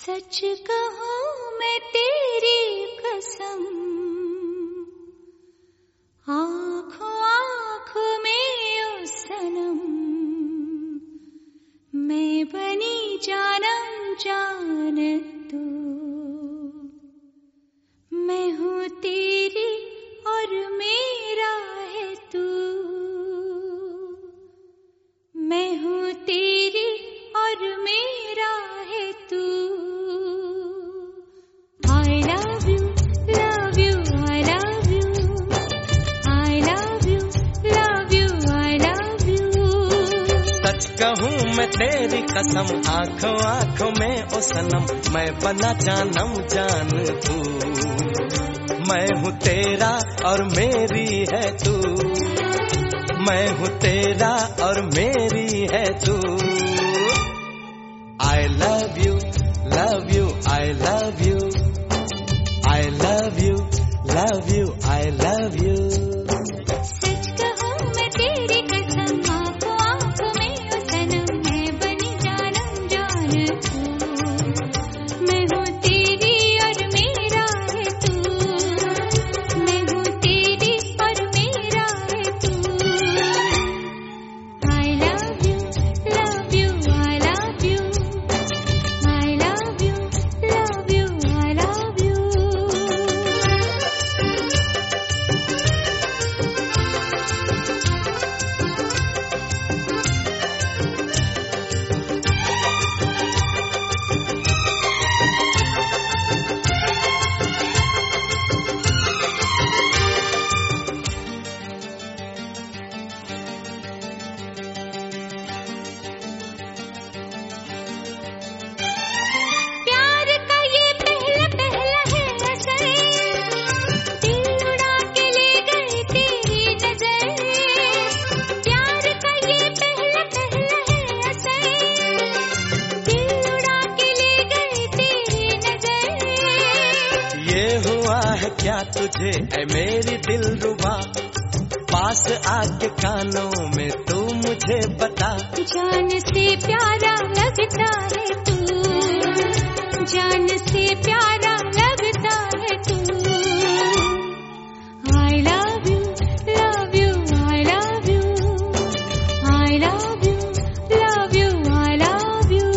सच कहूं मैं तेरी कसम, आँखों आँखों में ओ सनम, मैं बनी जानम जान तू, मैं हूँ तेरी और मेरा है तू, मैं हूँ तेरी और मेरा है तू। I love you, love you, I love you, I love you, love you, I love you। सच कहूँ मैं तेरी कसम, आँखों आँखों में ओ सनम, मैं बना जानम जान तू, मैं हूँ तेरा और मेरी है तू, मैं हूँ तेरा और मेरी है तू। I love you, love you, I love you, I love you, love you, I love you। सच कहूं मैं तेरी कसम, आँखों आँखों में ओ सनम, मैं बनी जानम जान तू, मैं हूँ तेरी और मेरा है तू, मैं हूँ तेरी और मेरा है तू। I love you, love you, I love you, I love you, love you, I love you। प्यार का ये पहला पहला है असर, दिल उड़ा के ले गई तेरी नजर। प्यार का ये पहला पहला है असर, दिल उड़ा के ले गई तेरी नजर। ये हुआ है क्या तुझे ऐ मेरी दिलरुबा, पास आके कानों में तू मुझे बता। जान से प्यारा लगता है तू, जान से प्यारा लगता है तू। I love you, love you, I love you, I love you, love you, I love you।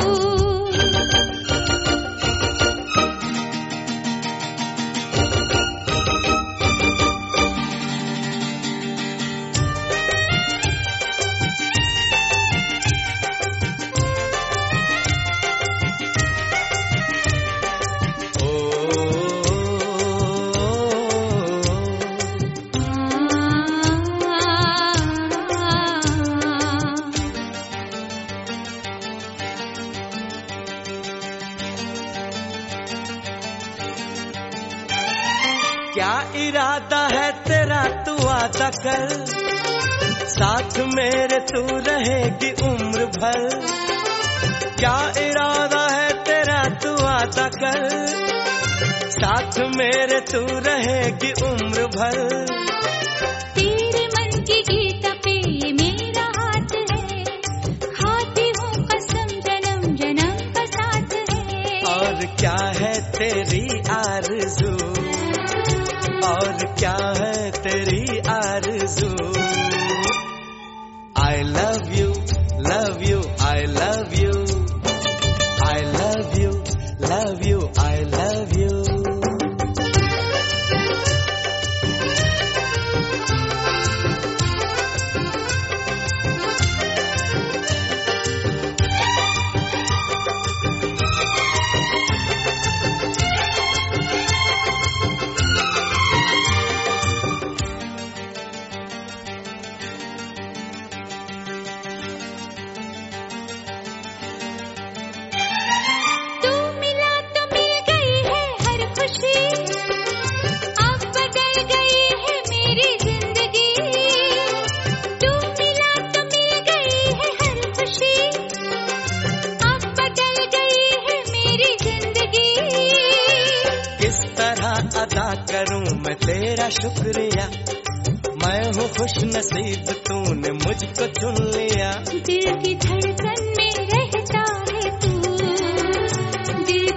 क्या इरादा है तेरा तू वादा कर, साथ मेरे तू रहेगी उम्र भर। क्या इरादा है तेरा तू वादा कर, साथ मेरे तू रहेगी उम्र भर। तेरे मन की गीता पे ये मेरा हाथ है, खाती हूँ कसम जन्म जन्म का साथ है। और क्या है तेरी आरज़ू, और क्या है तेरी आरज़ू। I love you, love you, I love you, I love you, love you, I love you। तू मिला तो मिल गई है हर खुशी, अब बदल गई है मेरी जिंदगी। तू मिला तो मिल गई है हर खुशी, अब बदल गई है मेरी जिंदगी। किस तरह अदा करूं मैं तेरा शुक्रिया, मैं हूँ खुश नसीब तूने मुझको चुन लिया। दिल की धड़कन में रहता है तू, दिल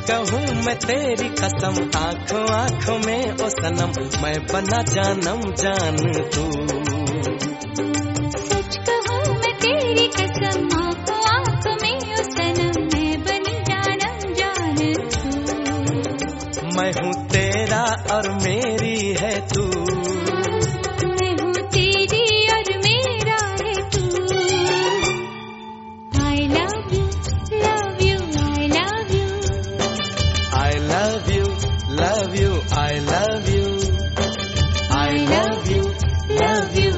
कहूँ मैं तेरी कसम, आँखों आँखों में ओ सनम, मैं बना जानम जान तू। सच कहूँ मैं तेरी कसम, आँखों आँखों में ओ सनम, मैं बनी जानम जान तू। मैं हूँ तेरा और मेरी है तू, मैं हूँ तेरी और मेरा है तू। I love you, love you, I love you. I love you, love you, I love you, I love you, love you.